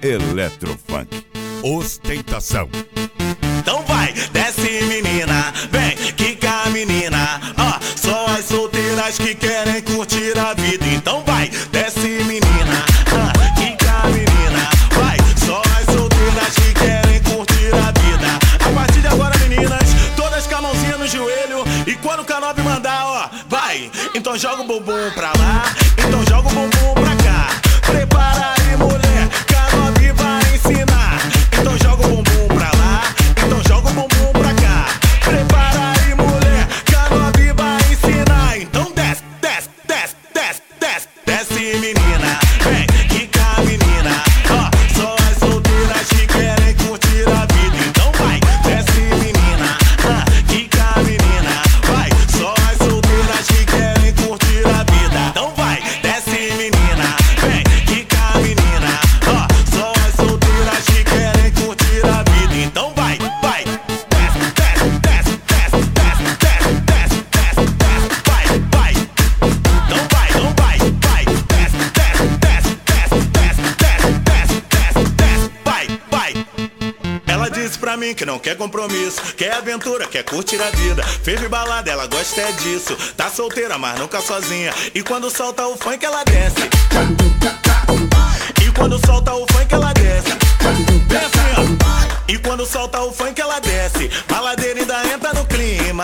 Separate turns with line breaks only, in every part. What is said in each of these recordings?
Eletrofunk. Ostentação.
Então vai, desce menina, vem, quica menina. Ó, só as solteiras que querem curtir a vida. Então vai, desce menina, quica menina. Vai, só as solteiras que querem curtir a vida. A partir de agora, meninas, todas com a mãozinha no joelho. E quando o K9 mandar, ó, vai. Então joga o bumbum pra lá, então joga o bumbum pra cá. Prepara aí, mulher, K9 vai ensinar. Então joga o bumbum pra lá, então joga o bumbum pra cá. Prepara aí, mulher, K9 vai ensinar. Então desce, desce, desce, desce, desce, desce menina, vem, quica menina. Ó, só as solteiras que querem curtir a vida. Então vai, desce menina, quica menina. Vai, só as solteiras que querem curtir a vida. Então vai, desce menina, vem, quica menina. Ó, só as solteiras que querem curtir a vida. Então vai, vai, desce, desce, desce, desce, desce, desce, desce, desce, desce, vai, vai. Então vai, vai, desce, desce, desce, desce, desce, desce, desce, desce, desce, vai, vai. Ela disse pra mim que não quer compromisso, quer aventura, quer curtir a vida. Fez balada, ela gosta é disso. Tá solteira, mas nunca sozinha. E quando solta o funk, ela desce. E quando solta o funk, ela desce. Desce, ó. E quando solta o funk, ela desce. Baladeira ainda entra no clima.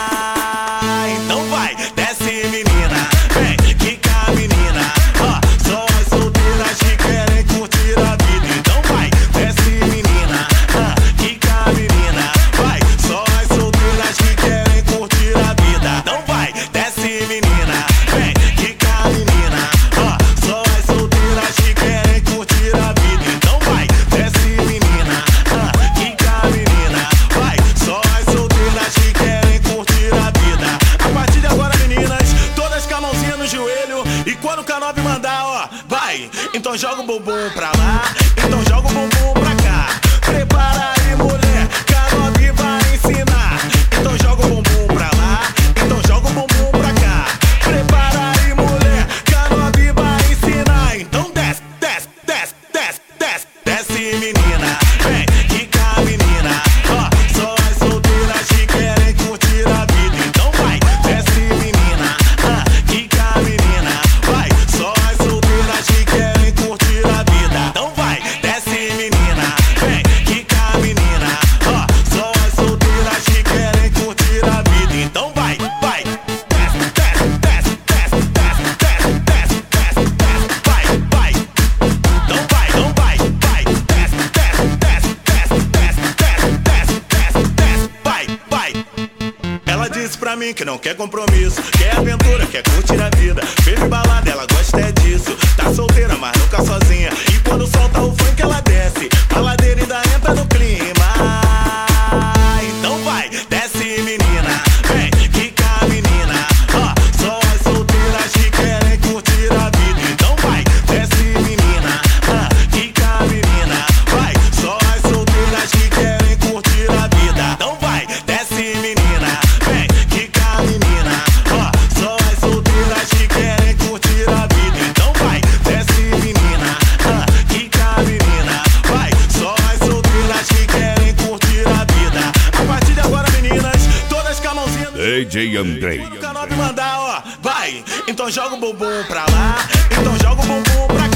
Então vai, desce menina, vem, quica menina. Ó, só as solteiras que querem curtir a vida. Então vai, desce menina, quica menina. Vai, só as solteiras que querem curtir a vida. Então vai, desce menina, vem, quica menina. Ó, só as solteiras que querem curtir a vida. Então vai, desce menina, quica menina. Vai, só as solteiras que querem curtir a vida. A partir de agora, meninas, todas com a mãozinha no joelho. E quando o K9 mandar, ó, vai. Então joga o bumbum pra lá, então joga o bumbum pra cá. Prepara aí, mulher, K9 vai ensinar. Então joga o bumbum pra lá, então joga o bumbum pra cá. Prepara aí, mulher, K9 vai ensinar. Então desce, desce, desce, desce, desce, desce menina, vem, quica menina. Ó, só as solteiras que querem curtir a vida. Então vai, desce menina, quica menina. Vai, só as solteiras que querem curtir a vida. Então vai, desce menina, vem, quica menina. Ó, só as solteiras que querem curtir a vida. Então vai, vai, desce, desce, desce, desce, desce, desce, desce, desce, desce, vai, vai. Então vai, desce, desce, desce, desce, desce, desce, desce, desce, desce, vai, vai. Ela disse pra mim que não quer compromisso, quer aventura, quer curtir a vida. Fez balada, ela gosta é disso. Tá solteira, mas nunca sozinha. E quando solta o funk, ela desce. Baladeira ainda entra no clima. Então vai, desce menina, vem, quica menina. Ó, só as solteiras que querem curtir a vida. Então vai, desce menina, quica menina. Vai, só as solteiras que querem curtir a vida. Então vai, desce menina, vem, quica menina. Ó, só as solteiras que querem curtir a vida. Então vai, desce menina, quica menina. Vai, só as solteiras que querem curtir a vida. A partir de agora, meninas, todas com a mãozinha no
DJ Andrei.
Quando o K9 mandar, ó, vai. Então joga o bumbum pra lá, então joga o bumbum pra